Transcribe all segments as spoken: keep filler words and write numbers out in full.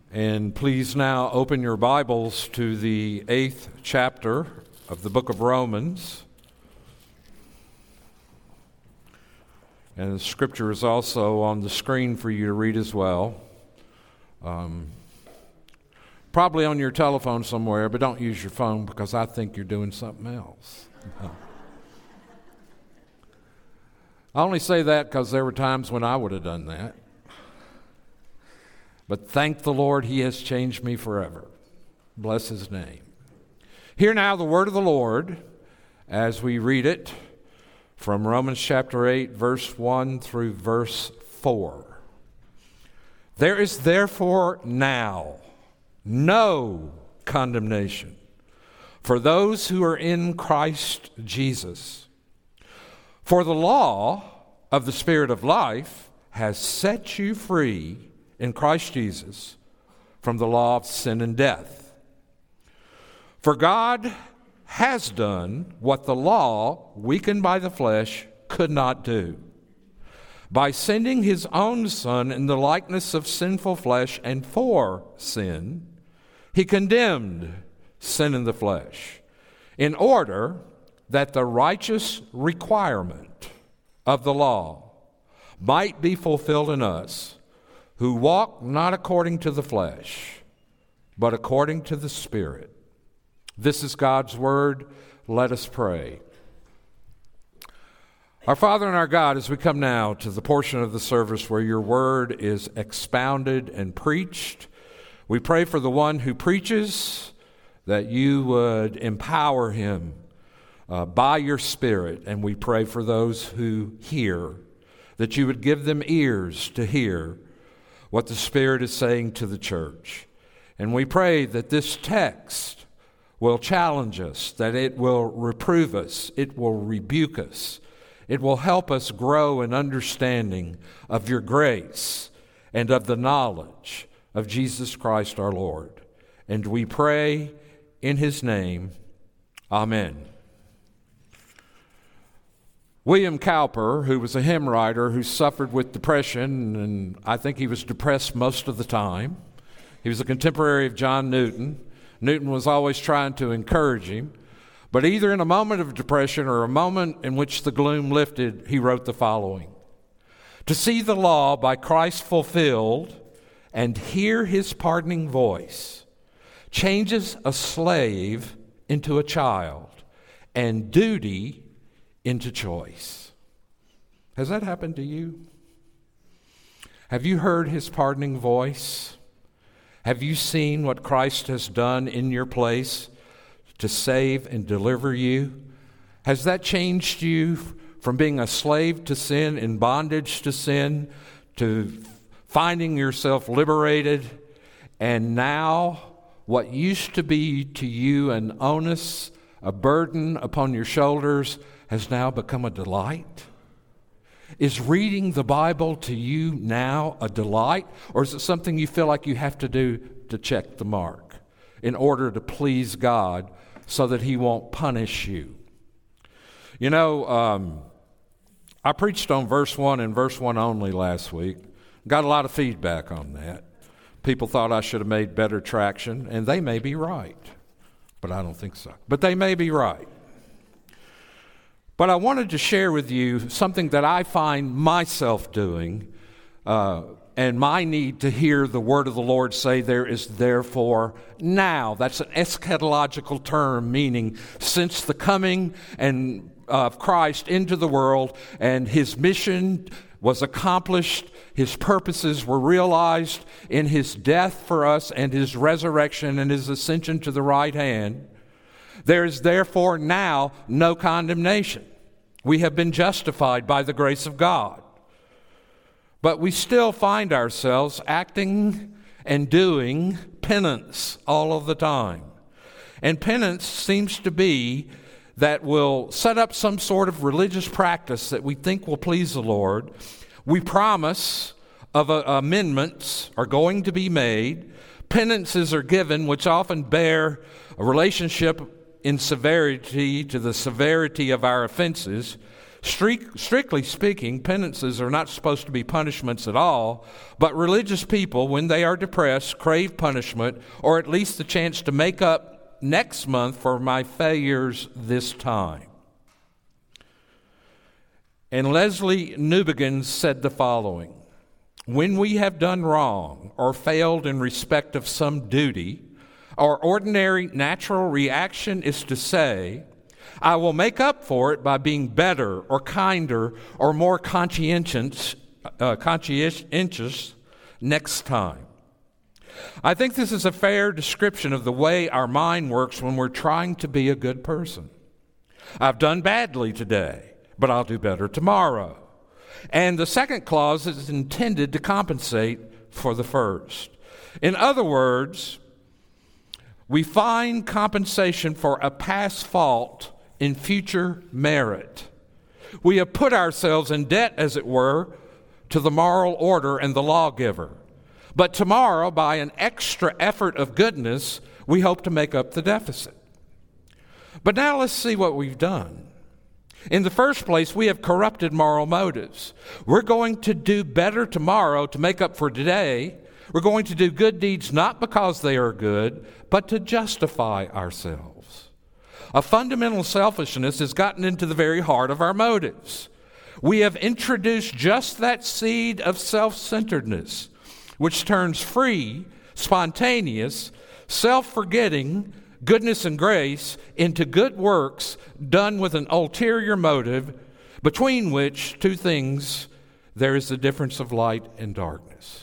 And please now open your Bibles to the eighth chapter of the book of Romans. And the scripture is also on the screen for you to read as well. Um, probably on your telephone somewhere, but don't use your phone because I think you're doing something else. I only say that because there were times when I would have done that. But thank the Lord, He has changed me forever. Bless His name. Hear now the word of the Lord as we read it from Romans chapter eight, verse one through verse four. There is therefore now no condemnation for those who are in Christ Jesus. For the law of the Spirit of life has set you free in Christ Jesus from the law of sin and death. For God has done what the law, weakened by the flesh, could not do. By sending His own Son in the likeness of sinful flesh and for sin, He condemned sin in the flesh, in order that the righteous requirement of the law might be fulfilled in us, who walk not according to the flesh, but according to the Spirit. This is God's word. Let us pray. Our Father and our God, as we come now to the portion of the service where your word is expounded and preached, we pray for the one who preaches, that you would empower him uh, by your Spirit. And we pray for those who hear, that you would give them ears to hear what the Spirit is saying to the church. And we pray that this text will challenge us, that it will reprove us, it will rebuke us, it will help us grow in understanding of your grace and of the knowledge of Jesus Christ our Lord. And we pray in His name, Amen. William Cowper, who was a hymn writer who suffered with depression, and I think he was depressed most of the time. He was a contemporary of John Newton. Newton was always trying to encourage him. But either in a moment of depression or a moment in which the gloom lifted, he wrote the following: "To see the law by Christ fulfilled and hear His pardoning voice changes a slave into a child and duty into choice." Has that happened to you? Have you heard His pardoning voice? Have you seen what Christ has done in your place to save and deliver you? Has that changed you from being a slave to sin, in bondage to sin, to finding yourself liberated, and now what used to be to you an onus, a burden upon your shoulders, has now become a delight? Is reading the Bible to you now a delight, or is it something you feel like you have to do to check the mark in order to please God so that He won't punish you? You know, um, I preached on verse one and verse one only last week. Got a lot of feedback on that. People thought I should have made better traction, and they may be right, but I don't think so. But they may be right. But I wanted to share with you something that I find myself doing uh, and my need to hear the word of the Lord say, "There is therefore now." That's an eschatological term, meaning since the coming and of Christ into the world and His mission was accomplished, His purposes were realized in His death for us and His resurrection and His ascension to the right hand. There is therefore now no condemnation. We have been justified by the grace of God. But we still find ourselves acting and doing penance all of the time. And penance seems to be that we'll set up some sort of religious practice that we think will please the Lord. We promise of uh, amendments are going to be made. Penances are given, which often bear a relationship in severity to the severity of our offenses. Strict, strictly speaking, penances are not supposed to be punishments at all, but religious people, when they are depressed, crave punishment, or at least the chance to make up next month for my failures this time. And Leslie Newbegin said the following: when we have done wrong or failed in respect of some duty, our ordinary natural reaction is to say, I will make up for it by being better or kinder or more conscientious, uh, conscientious next time. I think this is a fair description of the way our mind works when we're trying to be a good person. I've done badly today, but I'll do better tomorrow. And the second clause is intended to compensate for the first. In other words, we find compensation for a past fault in future merit. We have put ourselves in debt, as it were, to the moral order and the lawgiver. But tomorrow, by an extra effort of goodness, we hope to make up the deficit. But now let's see what we've done. In the first place, we have corrupted moral motives. We're going to do better tomorrow to make up for today. We're going to do good deeds not because they are good, but to justify ourselves. A fundamental selfishness has gotten into the very heart of our motives. We have introduced just that seed of self-centeredness, which turns free, spontaneous, self-forgetting goodness and grace into good works done with an ulterior motive, between which two things there is the difference of light and darkness.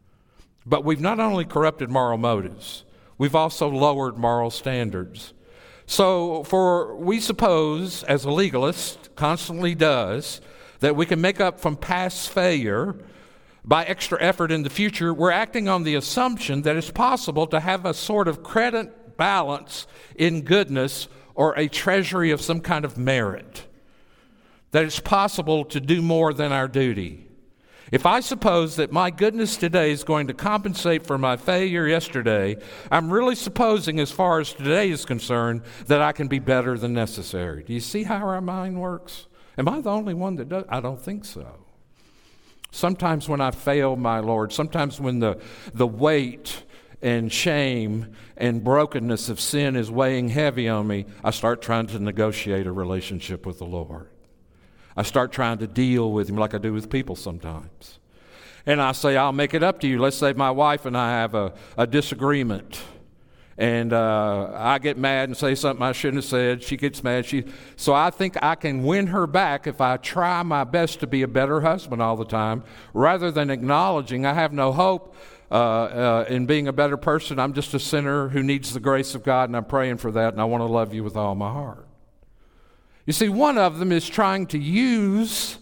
But we've not only corrupted moral motives, we've also lowered moral standards. So, for we suppose, as a legalist constantly does, that we can make up from past failure by extra effort in the future, we're acting on the assumption that it's possible to have a sort of credit balance in goodness or a treasury of some kind of merit, that it's possible to do more than our duty. If I suppose that my goodness today is going to compensate for my failure yesterday, I'm really supposing, as far as today is concerned, that I can be better than necessary. Do you see how our mind works? Am I the only one that does? I don't think so. Sometimes when I fail my Lord, sometimes when the, the weight and shame and brokenness of sin is weighing heavy on me, I start trying to negotiate a relationship with the Lord. I start trying to deal with him like I do with people sometimes. And I say, I'll make it up to you. Let's say my wife and I have a, a disagreement. And uh, I get mad and say something I shouldn't have said. She gets mad. She, so I think I can win her back if I try my best to be a better husband all the time, rather than acknowledging I have no hope uh, uh, in being a better person. I'm just a sinner who needs the grace of God, and I'm praying for that, and I want to love you with all my heart. You see, one of them is trying to use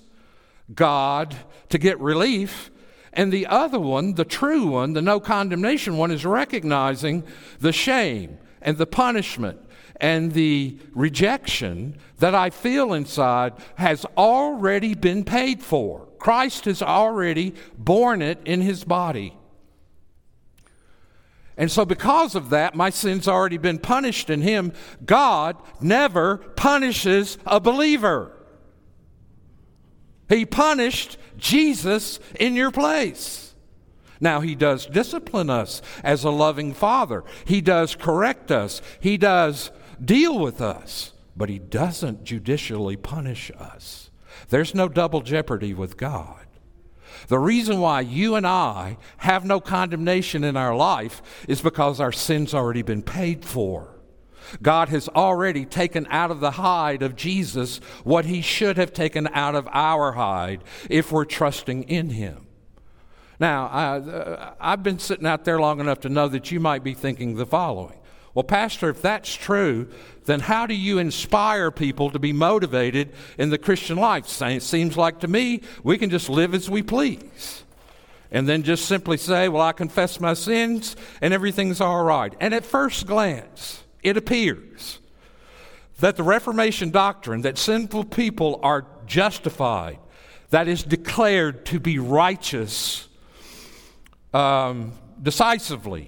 God to get relief, and the other one, the true one, the no condemnation one, is recognizing the shame and the punishment and the rejection that I feel inside has already been paid for. Christ has already borne it in his body. And so because of that, my sin's already been punished in him. God never punishes a believer. He punished Jesus in your place. Now, he does discipline us as a loving father. He does correct us. He does deal with us. But he doesn't judicially punish us. There's no double jeopardy with God. The reason why you and I have no condemnation in our life is because our sin's already been paid for. God has already taken out of the hide of Jesus what he should have taken out of our hide if we're trusting in him. Now, I, uh, I've been sitting out there long enough to know that you might be thinking the following. Well, Pastor, if that's true, then how do you inspire people to be motivated in the Christian life? It seems like to me we can just live as we please and then just simply say, well, I confess my sins and everything's all right. And at first glance, it appears that the Reformation doctrine that sinful people are justified, that is declared to be righteous um, decisively,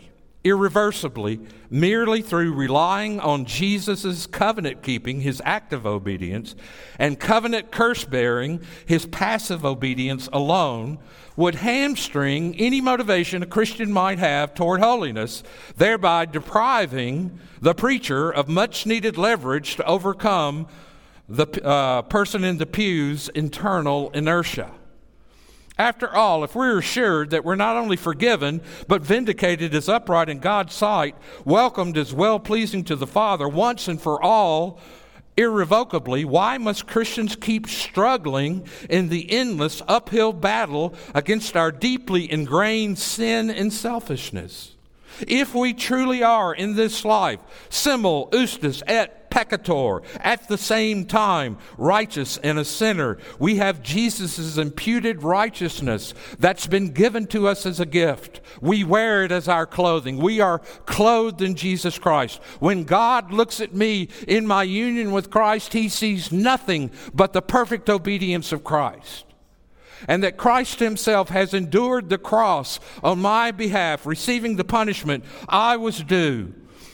irreversibly, merely through relying on Jesus' covenant keeping, his active obedience, and covenant curse bearing, his passive obedience alone, would hamstring any motivation a Christian might have toward holiness, thereby depriving the preacher of much needed leverage to overcome the uh, person in the pew's internal inertia. After all, if we're assured that we're not only forgiven, but vindicated as upright in God's sight, welcomed as well-pleasing to the Father once and for all, irrevocably, why must Christians keep struggling in the endless uphill battle against our deeply ingrained sin and selfishness? If we truly are in this life, simul justus et peccator, at the same time, righteous and a sinner, we have Jesus' imputed righteousness that's been given to us as a gift. We wear it as our clothing. We are clothed in Jesus Christ. When God looks at me in my union with Christ, he sees nothing but the perfect obedience of Christ. And that Christ himself has endured the cross on my behalf, receiving the punishment I was due.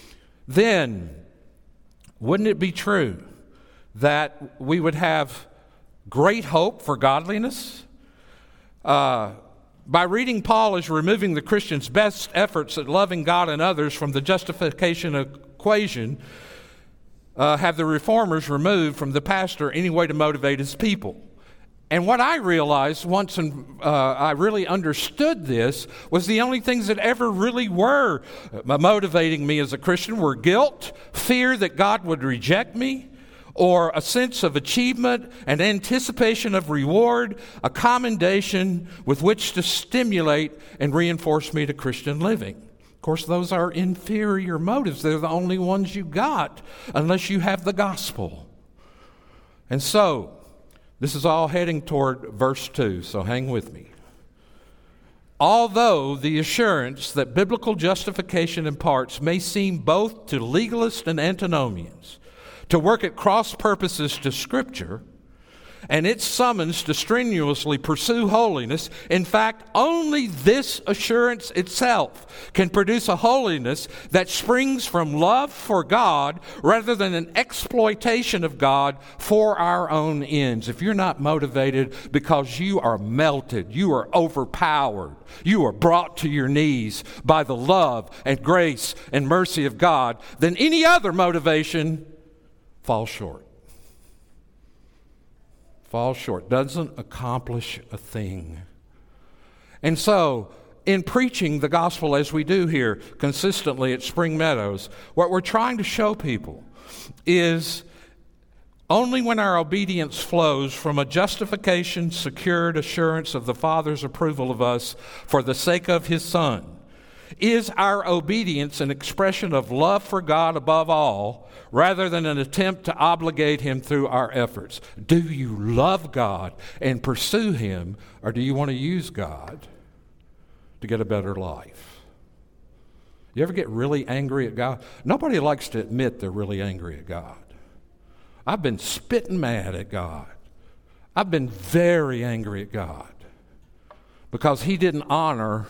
Then, wouldn't it be true that we would have great hope for godliness? Uh, by reading Paul as removing the Christian's best efforts at loving God and others from the justification equation, uh, have the reformers removed from the pastor any way to motivate his people. And what I realized once uh, I really understood this was the only things that ever really were motivating me as a Christian were guilt, fear that God would reject me, or a sense of achievement, an anticipation of reward, a commendation with which to stimulate and reinforce me to Christian living. Of course, those are inferior motives. They're the only ones you got unless you have the gospel. And so, this is all heading toward verse two, so hang with me. Although the assurance that biblical justification imparts may seem both to legalists and antinomians to work at cross purposes to Scripture, and its summons to strenuously pursue holiness, in fact, only this assurance itself can produce a holiness that springs from love for God rather than an exploitation of God for our own ends. If you're not motivated because you are melted, you are overpowered, you are brought to your knees by the love and grace and mercy of God, then any other motivation falls short. Falls short, doesn't accomplish a thing. And so, in preaching the gospel as we do here consistently at Spring Meadows, what we're trying to show people is only when our obedience flows from a justification, secured assurance of the Father's approval of us for the sake of his Son, is our obedience an expression of love for God above all, rather than an attempt to obligate him through our efforts. Do you love God and pursue him, or do you want to use God to get a better life? You ever get really angry at God? Nobody likes to admit they're really angry at God. I've been spitting mad at God. I've been very angry at God because he didn't honor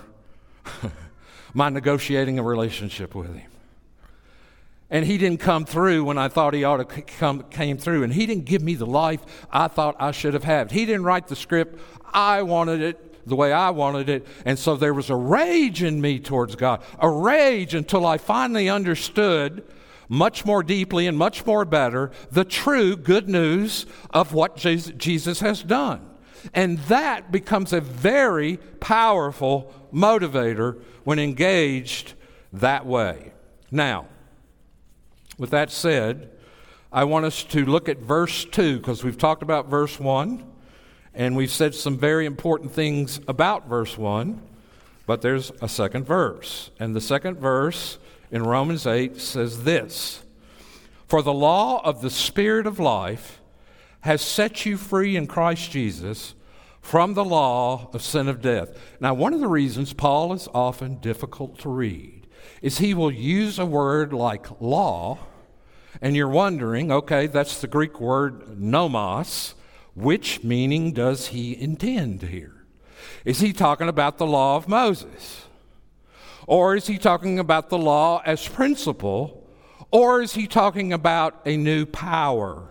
my negotiating a relationship with him. And he didn't come through when I thought he ought to come came through. And he didn't give me the life I thought I should have had. He didn't write the script. I wanted it the way I wanted it. And so there was a rage in me towards God. A rage until I finally understood much more deeply and much more better the true good news of what Jesus has done. And that becomes a very powerful motivator when engaged that way. Now, with that said, I want us to look at verse two, because we've talked about verse one, and we've said some very important things about verse one, but there's a second verse. And the second verse in Romans eight says this: "For the law of the Spirit of life has set you free in Christ Jesus from the law of sin of death." Now, one of the reasons Paul is often difficult to read is he will use a word like law, and you're wondering, okay, that's the Greek word nomos. Which meaning does he intend here? Is he talking about the law of Moses? Or is he talking about the law as principle? Or is he talking about a new power?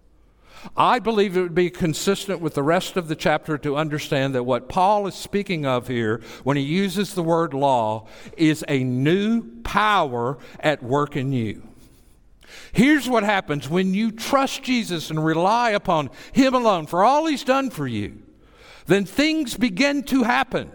I believe it would be consistent with the rest of the chapter to understand that what Paul is speaking of here when he uses the word law is a new power at work in you. Here's what happens when you trust Jesus and rely upon him alone for all he's done for you. Then things begin to happen.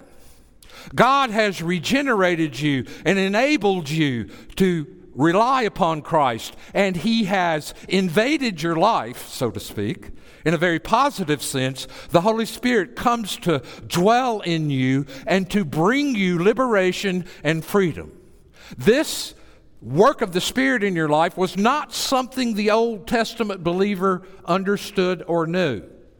God has regenerated you and enabled you to rely upon Christ, and he has invaded your life, so to speak. In a very positive sense, the Holy Spirit comes to dwell in you and to bring you liberation and freedom. This work of the Spirit in your life was not something the Old Testament believer understood or knew.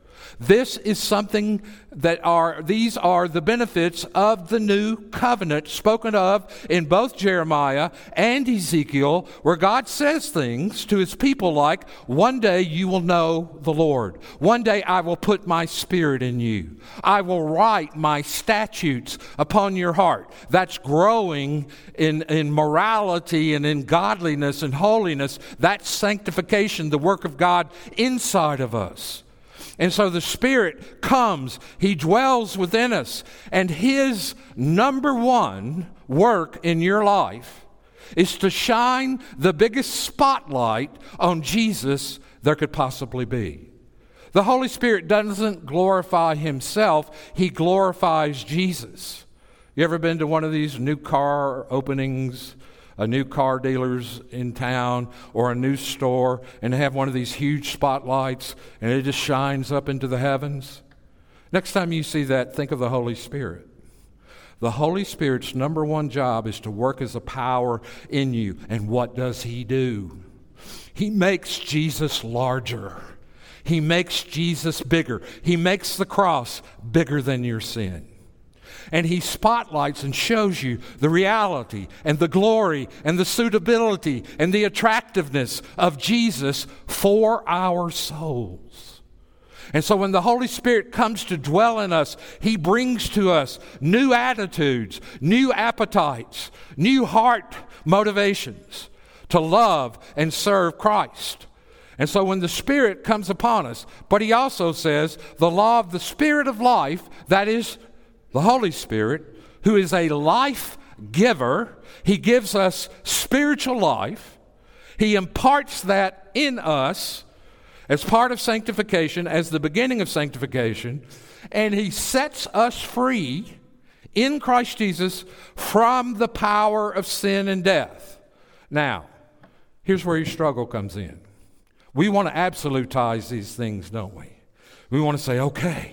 This is something that are, these are the benefits of the new covenant spoken of in both Jeremiah and Ezekiel, where God says things to his people like, one day you will know the Lord. One day I will put my Spirit in you. I will write my statutes upon your heart. That's growing in, in morality and in godliness and holiness. That's sanctification, the work of God inside of us. And so the Spirit comes, he dwells within us, and his number one work in your life is to shine the biggest spotlight on Jesus there could possibly be. The Holy Spirit doesn't glorify himself, he glorifies Jesus. You ever been to one of these new car openings, a new car dealers in town, or a new store, and they have one of these huge spotlights and it just shines up into the heavens? Next time you see that, think of the Holy Spirit. The Holy Spirit's number one job is to work as a power in you. And what does he do? He makes Jesus larger. He makes Jesus bigger. He makes the cross bigger than your sin. And he spotlights and shows you the reality and the glory and the suitability and the attractiveness of Jesus for our souls. And so when the Holy Spirit comes to dwell in us, he brings to us new attitudes, new appetites, new heart motivations to love and serve Christ. And so when the Spirit comes upon us, but he also says the law of the Spirit of life, that is the Holy Spirit, who is a life giver. He gives us spiritual life. He imparts that in us as part of sanctification, as the beginning of sanctification, and he sets us free in Christ Jesus from the power of sin and death. Now, here's where your struggle comes in. We want to absolutize these things, don't we? We want to say, okay,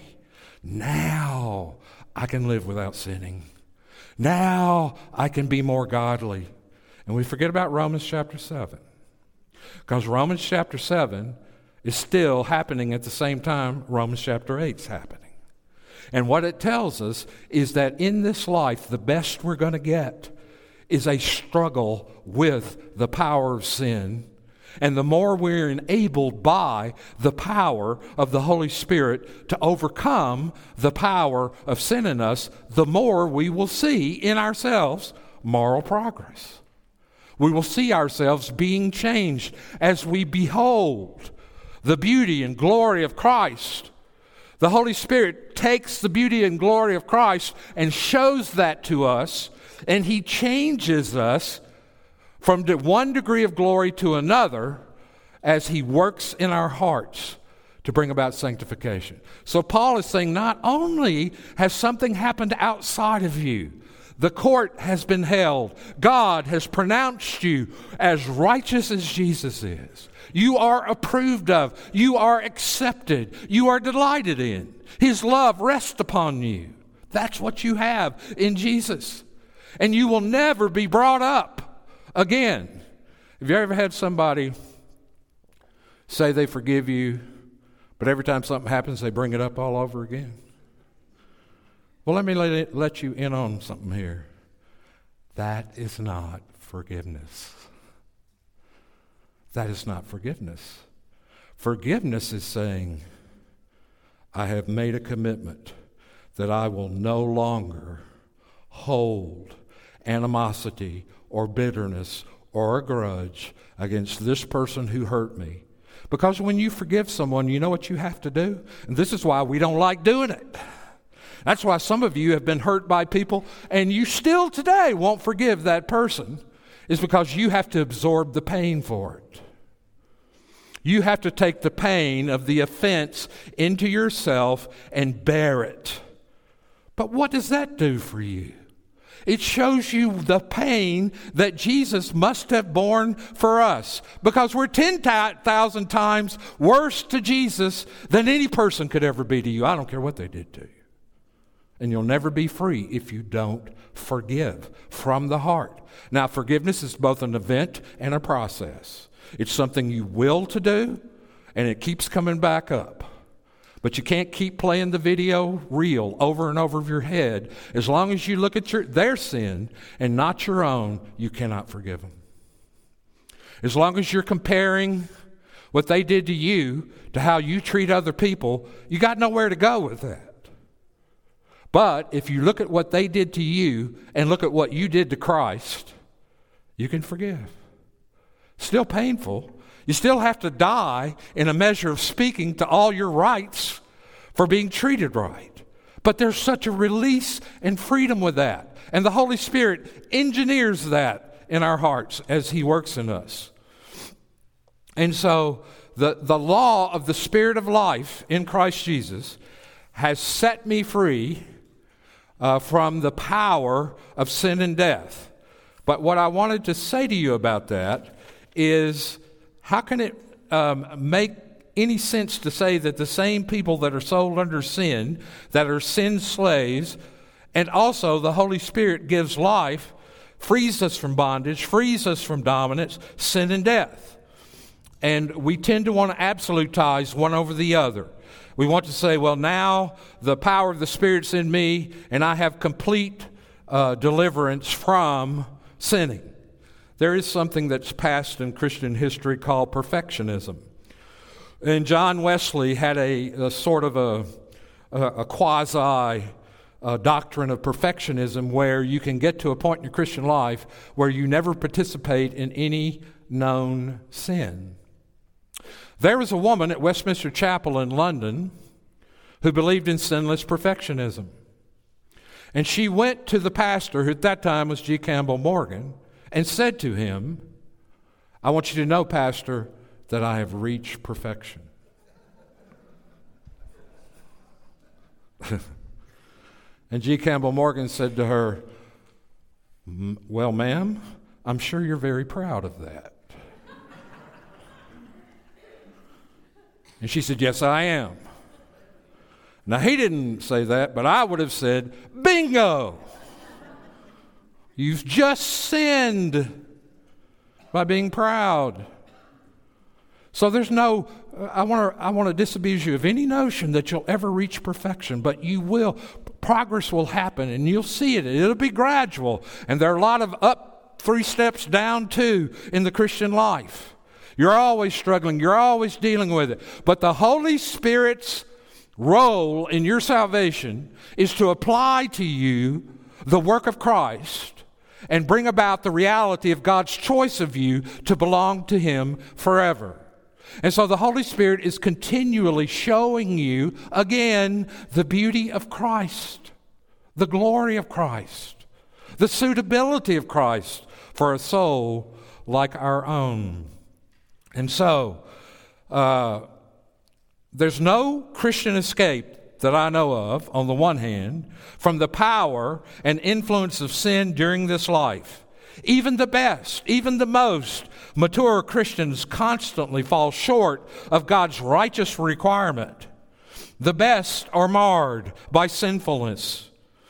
now I can live without sinning. Now I can be more godly. And we forget about Romans chapter seven. Because Romans chapter seven is still happening at the same time Romans chapter eight is happening. And what it tells us is that in this life, the best we're going to get is a struggle with the power of sin. And the more we're enabled by the power of the Holy Spirit to overcome the power of sin in us, the more we will see in ourselves moral progress. We will see ourselves being changed as we behold the beauty and glory of Christ. The Holy Spirit takes the beauty and glory of Christ and shows that to us, and he changes us from one degree of glory to another as he works in our hearts to bring about sanctification. So Paul is saying not only has something happened outside of you, the court has been held. God has pronounced you as righteous as Jesus is. You are approved of. You are accepted. You are delighted in. His love rests upon you. That's what you have in Jesus. And you will never be brought up again. Have you ever had somebody say they forgive you, but every time something happens, they bring it up all over again? Well, let me let, it, let you in on something here. That is not forgiveness. That is not forgiveness. Forgiveness is saying, I have made a commitment that I will no longer hold animosity or bitterness or a grudge against this person who hurt me. Because when you forgive someone, you know what you have to do? And this is why we don't like doing it. That's why some of you have been hurt by people and you still today won't forgive that person, is because you have to absorb the pain for it. You have to take the pain of the offense into yourself and bear it. But what does that do for you? It shows you the pain that Jesus must have borne for us, because we're ten thousand times worse to Jesus than any person could ever be to you. I don't care what they did to you. And you'll never be free if you don't forgive from the heart. Now, forgiveness is both an event and a process. It's something you will to do, and it keeps coming back up. But you can't keep playing the video reel over and over of your head. As long as you look at your their sin and not your own, you cannot forgive them. As long as you're comparing what they did to you to how you treat other people, you got nowhere to go with that. But if you look at what they did to you and look at what you did to Christ, you can forgive. Still painful. You still have to die in a measure of speaking to all your rights for being treated right. But there's such a release and freedom with that. And the Holy Spirit engineers that in our hearts as He works in us. And so the, the law of the Spirit of life in Christ Jesus has set me free uh, from the power of sin and death. But what I wanted to say to you about that is, how can it um, make any sense to say that the same people that are sold under sin, that are sin slaves, and also the Holy Spirit gives life, frees us from bondage, frees us from dominance, sin and death? And we tend to want to absolutize one over the other. We want to say, well, now the power of the Spirit's in me, and I have complete uh, deliverance from sinning. There is something that's passed in Christian history called perfectionism. And John Wesley had a, a sort of a, a, a quasi uh, doctrine of perfectionism, where you can get to a point in your Christian life where you never participate in any known sin. There was a woman at Westminster Chapel in London who believed in sinless perfectionism. And she went to the pastor, who at that time was G. Campbell Morgan, and said to him, I want you to know, Pastor, that I have reached perfection. And G. Campbell Morgan said to her, well, ma'am, I'm sure you're very proud of that. And she said, yes, I am. Now, he didn't say that, but I would have said, bingo! You've just sinned by being proud. So there's no, I want to I want to disabuse you of any notion that you'll ever reach perfection, but you will. Progress will happen, and you'll see it. It'll be gradual. And there are a lot of up three steps, down two in the Christian life. You're always struggling. You're always dealing with it. But the Holy Spirit's role in your salvation is to apply to you the work of Christ and bring about the reality of God's choice of you to belong to Him forever. And so the Holy Spirit is continually showing you, again, the beauty of Christ, the glory of Christ, the suitability of Christ for a soul like our own. And so, uh, there's no Christian escape that I know of, on the one hand, from the power and influence of sin during this life. Even the best, even the most mature Christians constantly fall short of God's righteous requirement. The best are marred by sinfulness.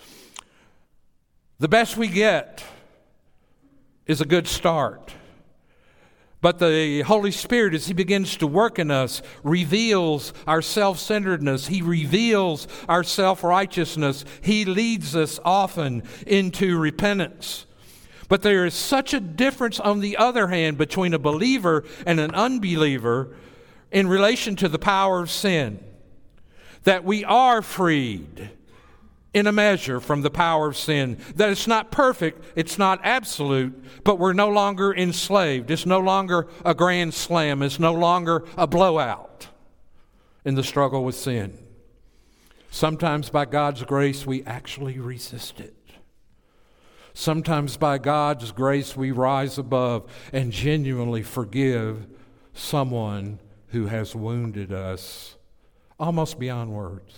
The best we get is a good start. But the Holy Spirit, as He begins to work in us, reveals our self-centeredness. He reveals our self-righteousness. He leads us often into repentance. But there is such a difference, on the other hand, between a believer and an unbeliever in relation to the power of sin, that we are freed in a measure from the power of sin. That it's not perfect, it's not absolute, but we're no longer enslaved. It's no longer a grand slam. It's no longer a blowout in the struggle with sin. Sometimes by God's grace, we actually resist it. Sometimes by God's grace, we rise above and genuinely forgive someone who has wounded us almost beyond words.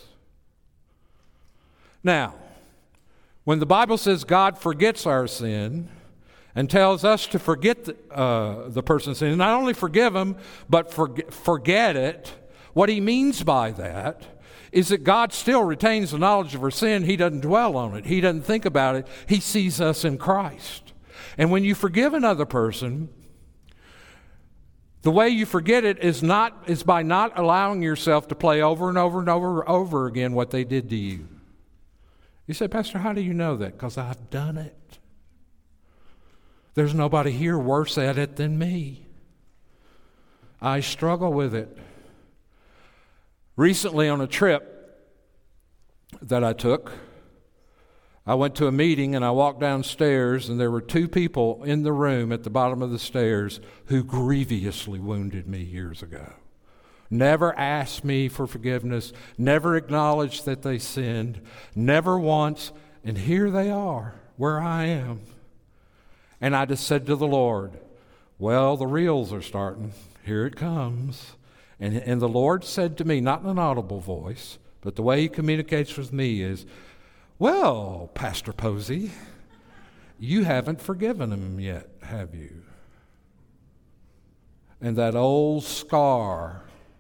Now, when the Bible says God forgets our sin and tells us to forget the, uh, the person's sin, not only forgive them, but forget, forget it, what he means by that is that God still retains the knowledge of our sin. He doesn't dwell on it. He doesn't think about it. He sees us in Christ. And when you forgive another person, the way you forget it is not is by not allowing yourself to play over and over and over and over again what they did to you. You say, Pastor, how do you know that? Because I've done it. There's nobody here worse at it than me. I struggle with it. Recently on a trip that I took, I went to a meeting and I walked downstairs and there were two people in the room at the bottom of the stairs who grievously wounded me years ago. Never asked me for forgiveness, never acknowledged that they sinned, never once, and here they are, where I am. And I just said to the Lord, well, the reels are starting. Here it comes. And, and the Lord said to me, not in an audible voice, but the way he communicates with me is, well, Pastor Posey, you haven't forgiven him yet, have you? And that old scar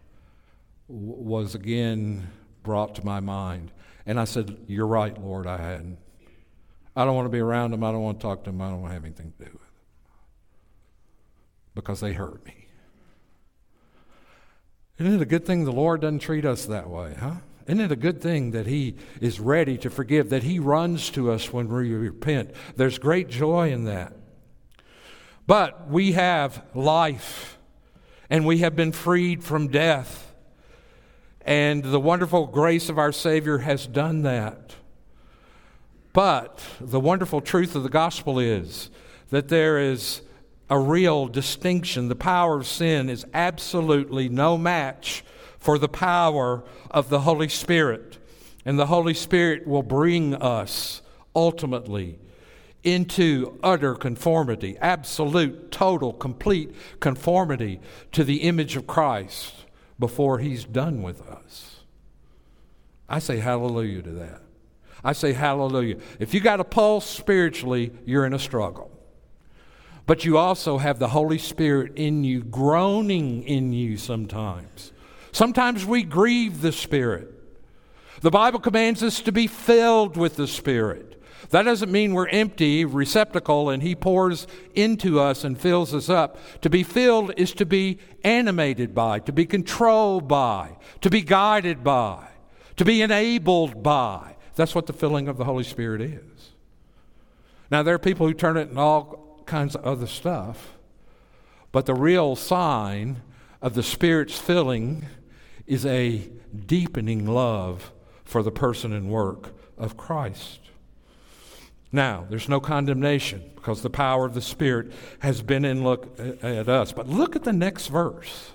was again brought to my mind. And I said, you're right, Lord, I hadn't. I don't want to be around them. I don't want to talk to them. I don't want to have anything to do with them. Because they hurt me. Isn't it a good thing the Lord doesn't treat us that way, huh? Isn't it a good thing that he is ready to forgive, that he runs to us when we repent? There's great joy in that. But we have life, and we have been freed from death. And the wonderful grace of our Savior has done that. But the wonderful truth of the gospel is that there is a real distinction. The power of sin is absolutely no match for the power of the Holy Spirit. And the Holy Spirit will bring us ultimately into utter conformity, absolute, total, complete conformity to the image of Christ before he's done with us. I say hallelujah to that. I say hallelujah. If you got a pulse spiritually, you're in a struggle. But you also have the Holy Spirit in you, groaning in you sometimes. Sometimes we grieve the Spirit. The Bible commands us to be filled with the Spirit. That doesn't mean we're empty, receptacle, and he pours into us and fills us up. To be filled is to be animated by, to be controlled by, to be guided by, to be enabled by. That's what the filling of the Holy Spirit is. Now, there are people who turn it into all kinds of other stuff, but the real sign of the Spirit's filling is a deepening love for the person and work of Christ. Now, there's no condemnation because the power of the Spirit has been in look at us. But look at the next verse.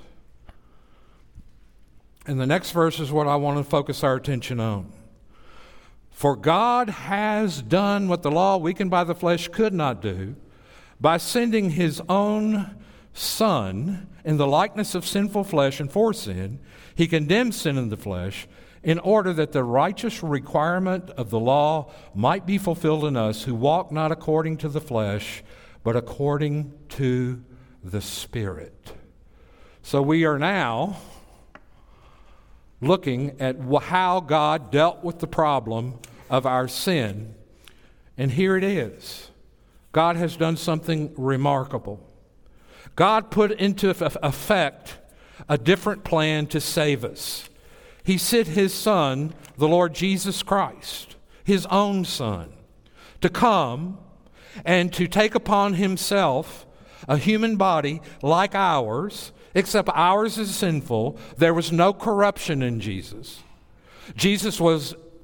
And the next verse is what I want to focus our attention on. For God has done what the law, weakened by the flesh, could not do, by sending his own Son in the likeness of sinful flesh, and for sin, he condemned sin in the flesh, in order that the righteous requirement of the law might be fulfilled in us who walk not according to the flesh, but according to the Spirit. So we are now looking at how God dealt with the problem of our sin. And here it is. God has done something remarkable. God put into effect a different plan to save us. He sent his Son, the Lord Jesus Christ, his own Son, to come and to take upon himself a human body like ours, except ours is sinful. There was no corruption in Jesus. Jesus was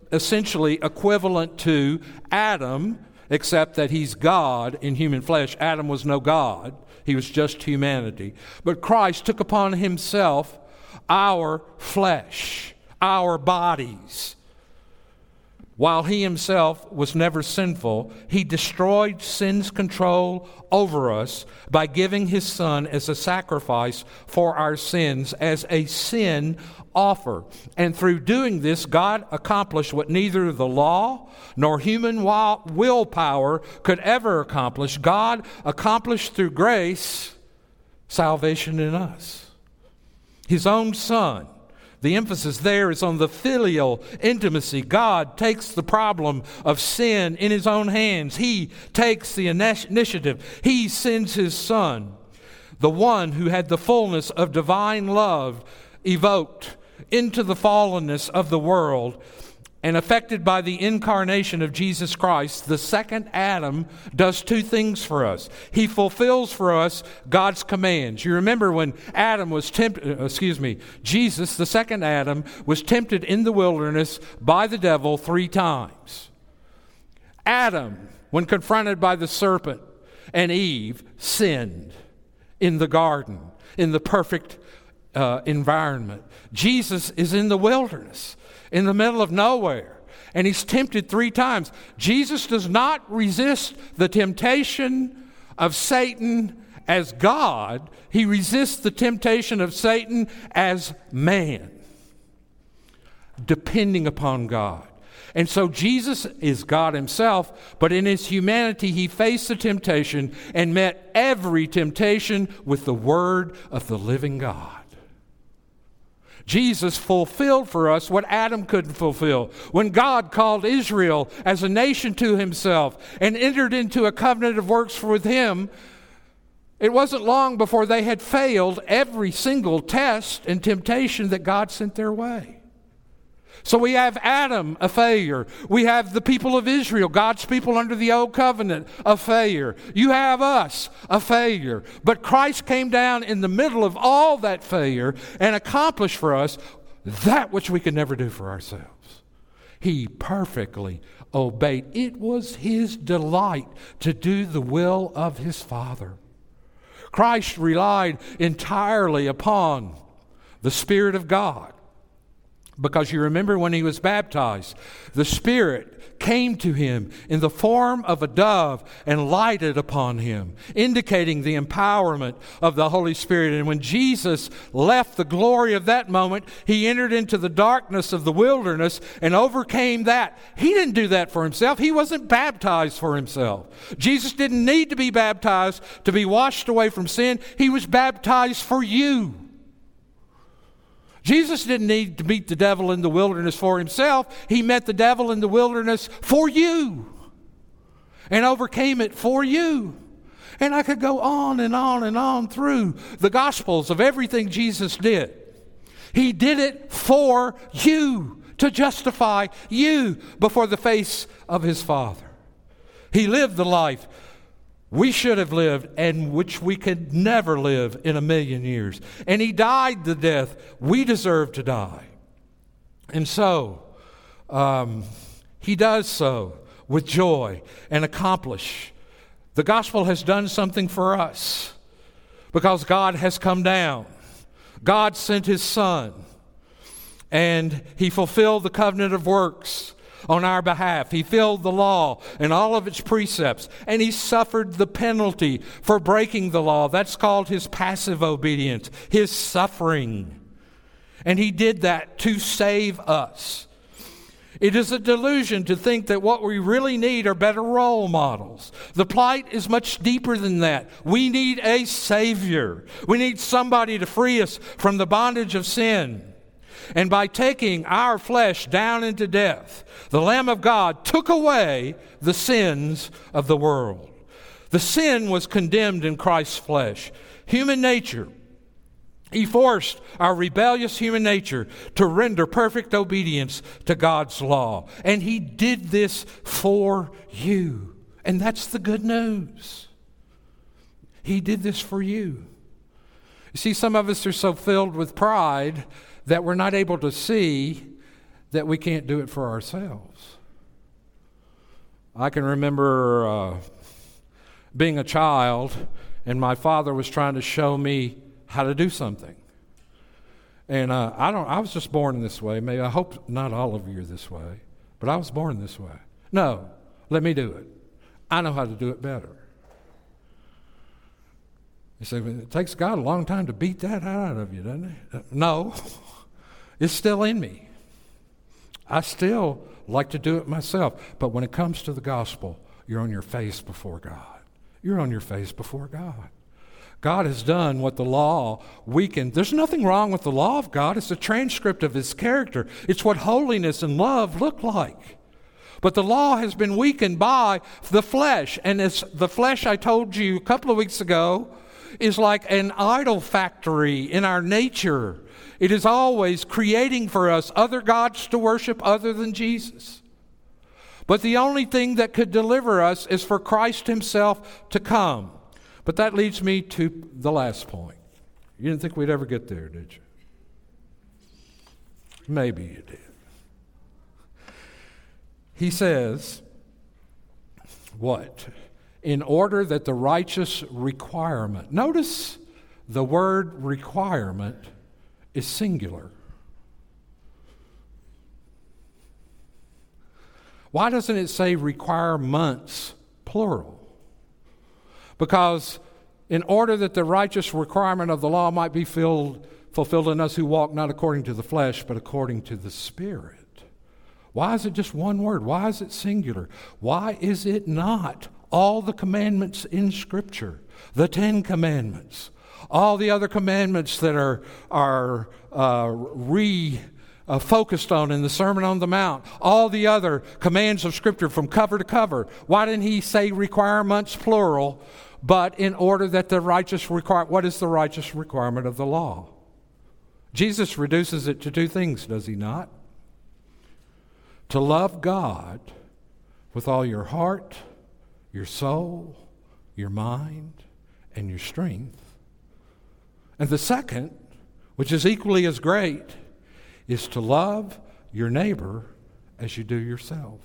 essentially equivalent to Adam, except that he's God in human flesh. Adam was no God. He was just humanity. But Christ took upon himself our flesh, our bodies. While he himself was never sinful, he destroyed sin's control over us by giving his Son as a sacrifice for our sins, as a sin offer. And through doing this, God accomplished what neither the law nor human willpower could ever accomplish. God accomplished through grace salvation in us. His own Son. The emphasis there is on the filial intimacy. God takes the problem of sin in his own hands. He takes the initiative. He sends his Son, the one who had the fullness of divine love evoked into the fallenness of the world. And affected by the incarnation of Jesus Christ, the second Adam does two things for us. He fulfills for us God's commands. You remember when Adam was tempted, excuse me, Jesus, the second Adam, was tempted in the wilderness by the devil three times. Adam, when confronted by the serpent and Eve, sinned in the garden, in the perfect uh, environment. Jesus is in the wilderness, in the middle of nowhere, and he's tempted three times. Jesus does not resist the temptation of Satan as God. He resists the temptation of Satan as man, depending upon God. And so Jesus is God himself, but in his humanity he faced the temptation and met every temptation with the word of the living God. Jesus fulfilled for us what Adam couldn't fulfill. When God called Israel as a nation to himself and entered into a covenant of works with him, it wasn't long before they had failed every single test and temptation that God sent their way. So we have Adam, a failure. We have the people of Israel, God's people under the old covenant, a failure. You have us, a failure. But Christ came down in the middle of all that failure and accomplished for us that which we could never do for ourselves. He perfectly obeyed. It was his delight to do the will of his Father. Christ relied entirely upon the Spirit of God. Because you remember when he was baptized, the Spirit came to him in the form of a dove and lighted upon him, indicating the empowerment of the Holy Spirit. And when Jesus left the glory of that moment, he entered into the darkness of the wilderness and overcame that. He didn't do that for himself. He wasn't baptized for himself. Jesus didn't need to be baptized to be washed away from sin. He was baptized for you. Jesus didn't need to meet the devil in the wilderness for himself. He met the devil in the wilderness for you and overcame it for you. And I could go on and on and on through the Gospels of everything Jesus did. He did it for you, to justify you before the face of his Father. He lived the life we should have lived and which we could never live in a million years. And he died the death we deserve to die. And so, um, he does so with joy and accomplish. The gospel has done something for us because God has come down. God sent his Son, and he fulfilled the covenant of works on our behalf. He filled the law and all of its precepts, and he suffered the penalty for breaking the law. That's called his passive obedience, his suffering. And he did that to save us. It is a delusion to think that what we really need are better role models. The plight is much deeper than that. We need a Savior. We need somebody to free us from the bondage of sin. And by taking our flesh down into death, the Lamb of God took away the sins of the world. The sin was condemned in Christ's flesh. Human nature. He forced our rebellious human nature to render perfect obedience to God's law. And he did this for you. And that's the good news. He did this for you. You see, some of us are so filled with pride that we're not able to see that we can't do it for ourselves. I can remember uh, being a child, and my father was trying to show me how to do something. And uh, I don't. I was just born this way. Maybe I hope not all of you are this way, but I was born this way. No, let me do it. I know how to do it better. You say, well, it takes God a long time to beat that out of you, doesn't it? Uh, no, it's still in me. I still like to do it myself. But when it comes to the gospel, you're on your face before God. You're on your face before God. God has done what the law weakened. There's nothing wrong with the law of God. It's a transcript of His character. It's what holiness and love look like. But the law has been weakened by the flesh. And it's the flesh, I told you a couple of weeks ago, is like an idol factory in our nature. It is always creating for us other gods to worship other than Jesus. But the only thing that could deliver us is for Christ Himself to come. But that leads me to the last point. You didn't think we'd ever get there, did you? Maybe you did. He says, what? In order that the righteous requirement. Notice the word requirement is singular. Why doesn't it say requirements, plural? Because in order that the righteous requirement of the law might be filled, fulfilled in us who walk not according to the flesh, but according to the Spirit. Why is it just one word? Why is it singular? Why is it not all the commandments in Scripture? The Ten Commandments. All the other commandments that are, are uh, re- uh, focused on in the Sermon on the Mount. All the other commands of Scripture from cover to cover. Why didn't He say requirements, plural? But in order that the righteous require, what is the righteous requirement of the law? Jesus reduces it to two things, does He not? To love God with all your heart, your soul, your mind, and your strength. And the second, which is equally as great, is to love your neighbor as you do yourself.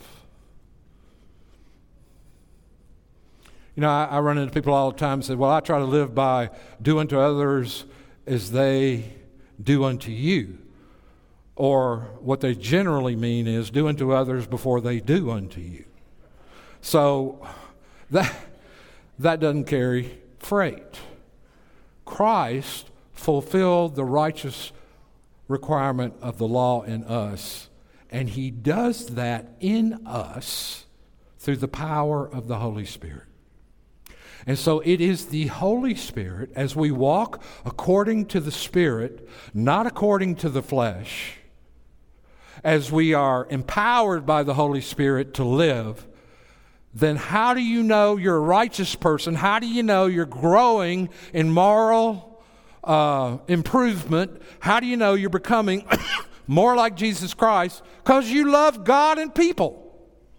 You know, I, I run into people all the time and say, well, I try to live by do unto others as they do unto you. Or what they generally mean is do unto others before they do unto you. So that, that doesn't carry freight. Christ fulfilled the righteous requirement of the law in us, and He does that in us through the power of the Holy Spirit. And so it is the Holy Spirit, as we walk according to the Spirit, not according to the flesh, as we are empowered by the Holy Spirit to live, then how do you know you're a righteous person? How do you know you're growing in moral uh, improvement? How do you know you're becoming more like Jesus Christ? Because you love God and people.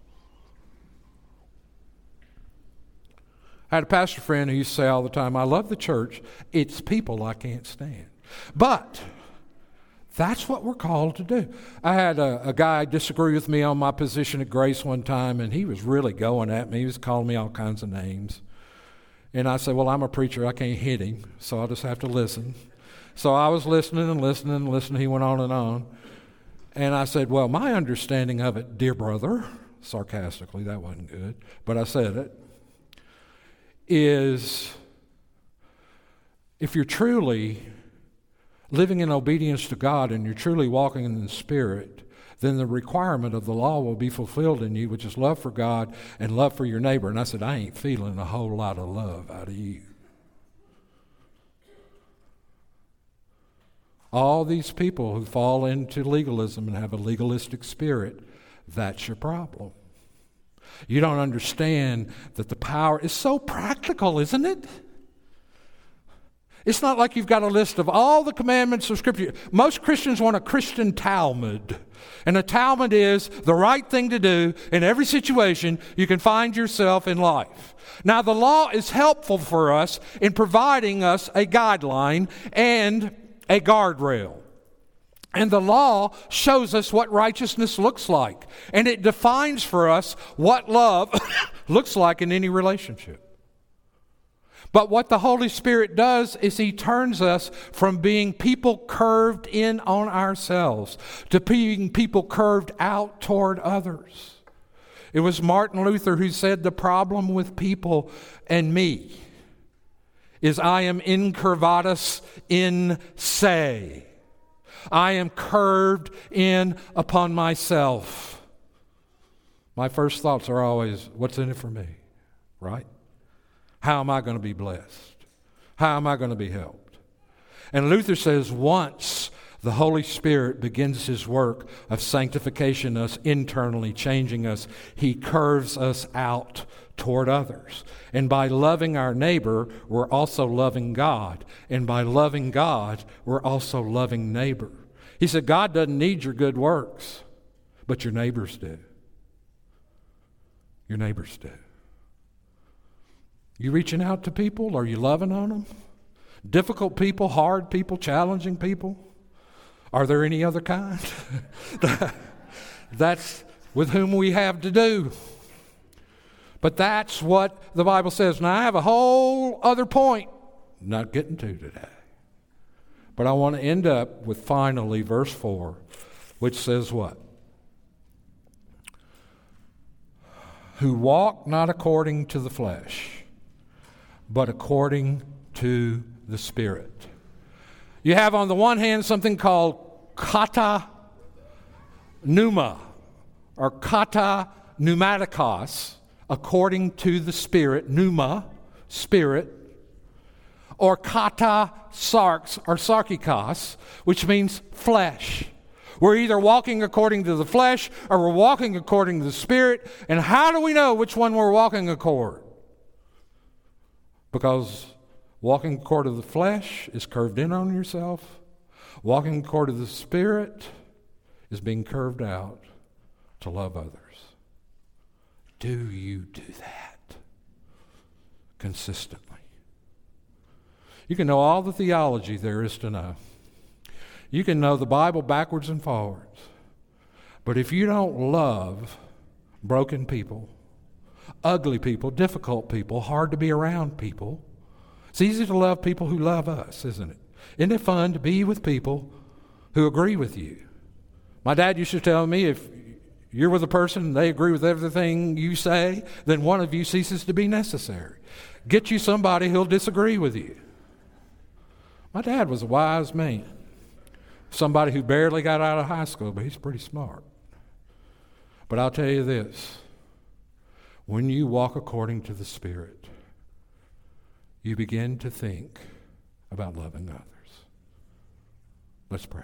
I had a pastor friend who used to say all the time, I love the church, it's people I can't stand. But that's what we're called to do. I had a, a guy disagree with me on my position at Grace one time, and he was really going at me. He was calling me all kinds of names. And I said, well, I'm a preacher. I can't hit him, so I'll just have to listen. So I was listening and listening and listening. He went on and on. And I said, well, my understanding of it, dear brother, sarcastically, that wasn't good, but I said it, is if you're truly living in obedience to God and you're truly walking in the Spirit, then the requirement of the law will be fulfilled in you, which is love for God and love for your neighbor. And I said, I ain't feeling a whole lot of love out of you. All these people who fall into legalism and have a legalistic spirit, that's your problem. You don't understand that the power is so practical, isn't it? It's not like you've got a list of all the commandments of Scripture. Most Christians want a Christian Talmud. And a Talmud is the right thing to do in every situation you can find yourself in life. Now, the law is helpful for us in providing us a guideline and a guardrail. And the law shows us what righteousness looks like. And it defines for us what love looks like in any relationship. But what the Holy Spirit does is He turns us from being people curved in on ourselves to being people curved out toward others. It was Martin Luther who said the problem with people and me is I am incurvatus in se. I am curved in upon myself. My first thoughts are always, what's in it for me? Right? How am I going to be blessed? How am I going to be helped? And Luther says once the Holy Spirit begins His work of sanctification us internally, changing us, He curves us out toward others. And by loving our neighbor, we're also loving God. And by loving God, we're also loving neighbor. He said, God doesn't need your good works, but your neighbors do. Your neighbors do. You reaching out to people? Are you loving on them? Difficult people, hard people, challenging people? Are there any other kind? That's with whom we have to do. But that's what the Bible says. Now, I have a whole other point I'm not getting to today. But I want to end up with finally verse four, which says what? Who walk not according to the flesh, but according to the Spirit. You have on the one hand something called kata pneuma, or kata pneumatikos, according to the Spirit, pneuma, Spirit, or kata sarx, or sarkikos, which means flesh. We're either walking according to the flesh or we're walking according to the Spirit. And how do we know which one we're walking according? Because walking according to the flesh is curved in on yourself. Walking according to the Spirit is being curved out to love others. Do you do that consistently? You can know all the theology there is to know. You can know the Bible backwards and forwards. But if you don't love broken people, ugly people, difficult people, hard to be around people, it's easy to love people who love us, isn't it? Isn't it fun to be with people who agree with you? My dad used to tell me, if you're with a person and they agree with everything you say, then one of you ceases to be necessary. Get you somebody who'll disagree with you. My dad was a wise man. Somebody who barely got out of high school, but he's pretty smart. But I'll tell you this. When you walk according to the Spirit, you begin to think about loving others. Let's pray.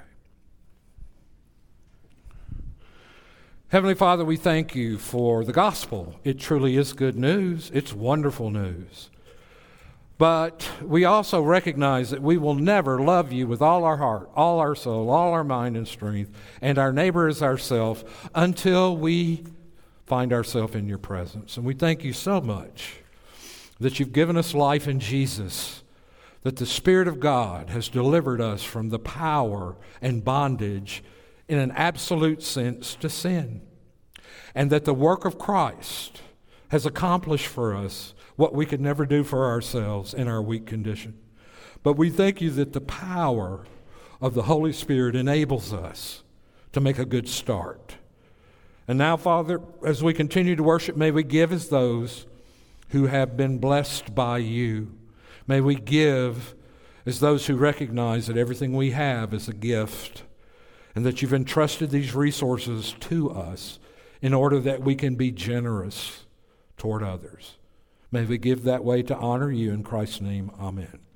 Heavenly Father, we thank you for the gospel. It truly is good news. It's wonderful news. But we also recognize that we will never love you with all our heart, all our soul, all our mind and strength, and our neighbor as ourselves until we find ourselves in your presence. And we thank you so much that you've given us life in Jesus, that the Spirit of God has delivered us from the power and bondage in an absolute sense to sin, and that the work of Christ has accomplished for us what we could never do for ourselves in our weak condition. But we thank you that the power of the Holy Spirit enables us to make a good start. And now, Father, as we continue to worship, may we give as those who have been blessed by you. May we give as those who recognize that everything we have is a gift, and that you've entrusted these resources to us in order that we can be generous toward others. May we give that way to honor you in Christ's name. Amen.